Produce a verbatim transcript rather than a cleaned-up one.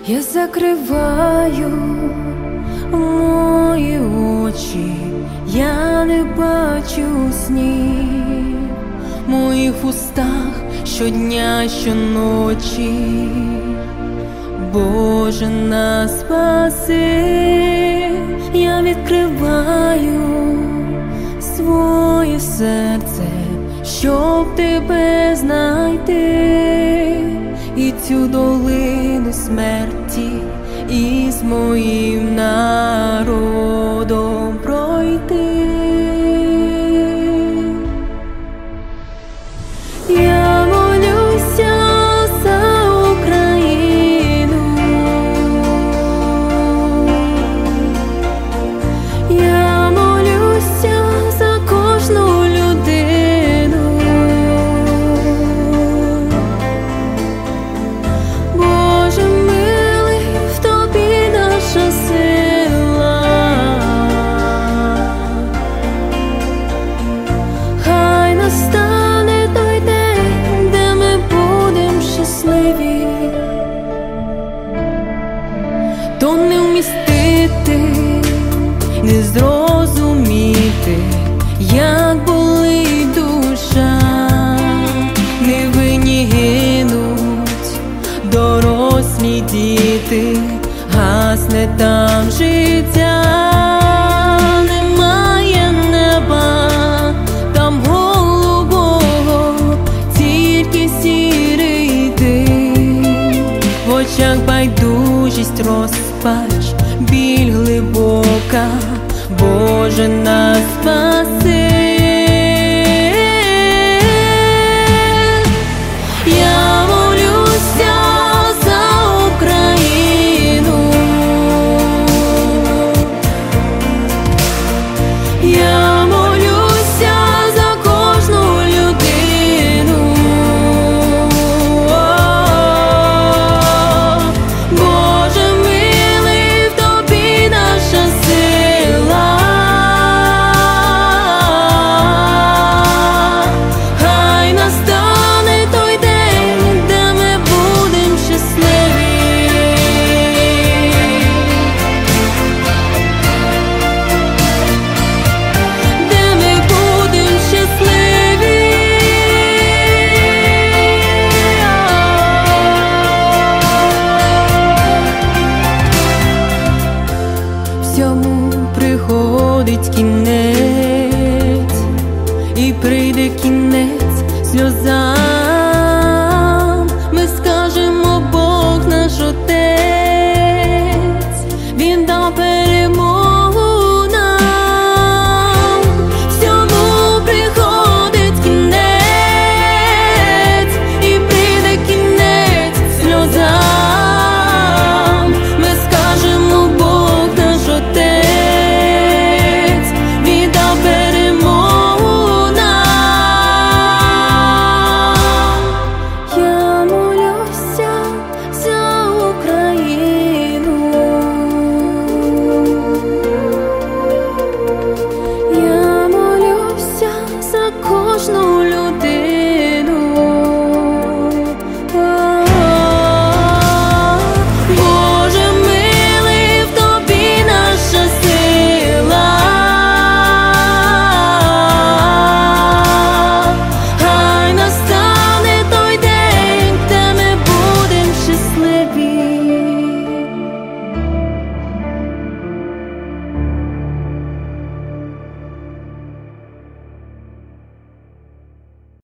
Я закриваю мої очі, я не бачу снів в моїх устах щодня, щоночі. Боже, нас спаси, я відкриваю своє серце, щоб тебе знайти, і цю долину смерті із моїм народом пройти. Я молюся за Україну, я молюся за кожну людину. Боже милий, в тобі наша сила, хай настане той день, де ми будем щасливі. То не вмістити, не зрозуміти, як болить душа, невинні гинуть, дорослі діти, гасне там життя, немає неба там голубого, тільки сірий дим, в очах байдужість, розпач, біль глибока. Боже, нас спаси.